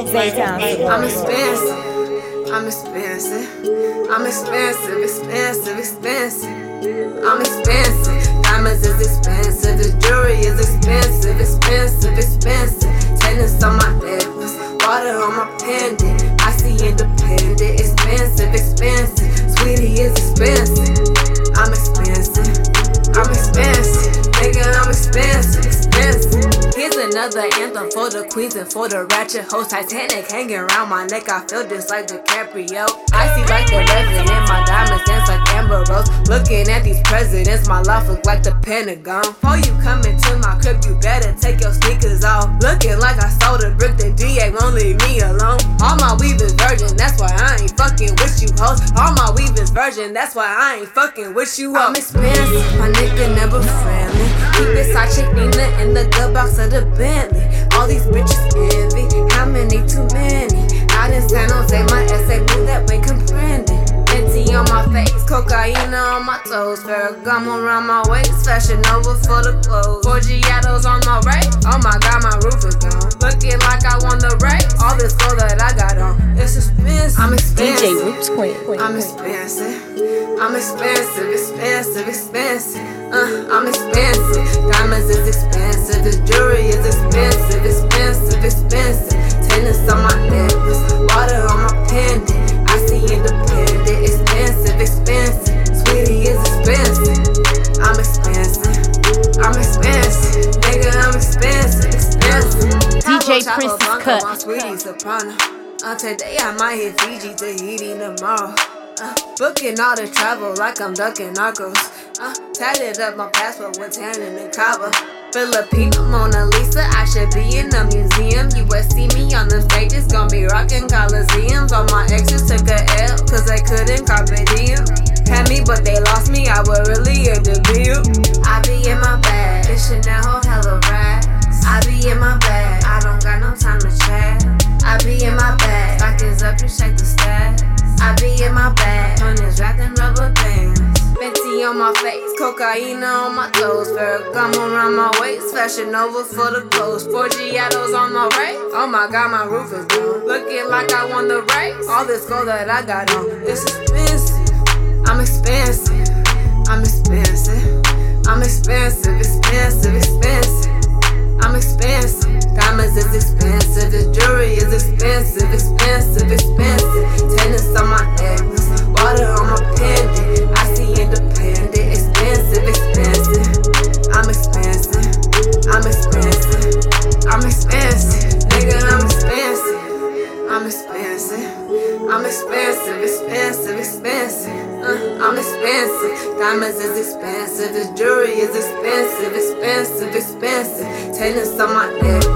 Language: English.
Zaytown. I'm expensive. I'm expensive. I'm expensive, expensive, expensive. I'm expensive. Diamonds is expensive. The jewelry is expensive, expensive, expensive. Tennis on my necklace, water on my pendant. I see independent, expensive, expensive. Sweetie is expensive. I'm expensive. I'm expensive. Nigga, I'm expensive, expensive. Here's another anthem for the queens and for the ratchet hoes. Titanic hanging around my neck, I feel just like DiCaprio. I see like the resin in my diamonds dance like Amber Rose. Looking at these presidents, my life look like the Pentagon. Before you come into my crib, you better take your sneakers off. Looking like I sold a brick, the DA won't leave me alone. All my weave is virgin, that's why I ain't fucking with you hoes. All my weave is virgin, that's why I ain't fucking with you hoes. I'm expensive, my nigga never friendly. Keep it side chick Nina in the good box of the Bentley. All these bitches envy, how many too many? Out in San Jose, my essay move that way comprended. Fenty on my face, cocaine on my toes, Ferragamo around my waist, Fashion Nova for the clothes. 4 Giottos on my right, oh my god, my roof is gone. Looking like I won the race, all this gold that I got on, it's expensive. I'm expensive. DJ Roots Queen. I'm expensive. I'm expensive, expensive, expensive. I'm expensive. Diamonds is expensive. The jewelry is expensive, expensive, expensive. Tennis on my necklace, water on my pendant. I see independent, expensive, expensive. Sweetie is expensive. I'm expensive. I'm expensive. Nigga, I'm expensive, expensive. DJ Princess Cut. My sweetie soprano. Today I might hit Fiji, Tahiti tomorrow. Booking all the travel like I'm ducking narcos. Tatted up my passport with tannin and Cabo. Filipino Mona Lisa, I should be in a museum. You will see me on the stages, gon' be rocking Coliseums. All my exes took a L, cause they couldn't carpe diem. Had me, but they lost me, I would really a debut. I be in my bag, this Chanel hold hella racks. I be in my bag, I don't got no time to chat. I be in my bag, stock is up, you check the stats. I be in my bag, hundreds wrapped in rubber bands. Fenty on my face, cocaine on my toes, Ferragamo around my waist, Fashion Nova for the clothes. 4 Giottos on my right, oh my god, my roof is gone. Looking like I won the race, all this gold that I got on, it's expensive. I'm expensive. I'm expensive. I'm expensive, expensive, expensive. I'm expensive. Diamonds is expensive. The jewelry is expensive, expensive, expensive. Tennis on my necklace, water on my pendant. I see independent, expensive, expensive. I'm expensive. I'm expensive. I'm expensive. Nigga, I'm expensive. I'm expensive. I'm expensive, expensive, expensive. I'm expensive. Diamonds is expensive. The jewelry is expensive, expensive, expensive. Tennis on my neck,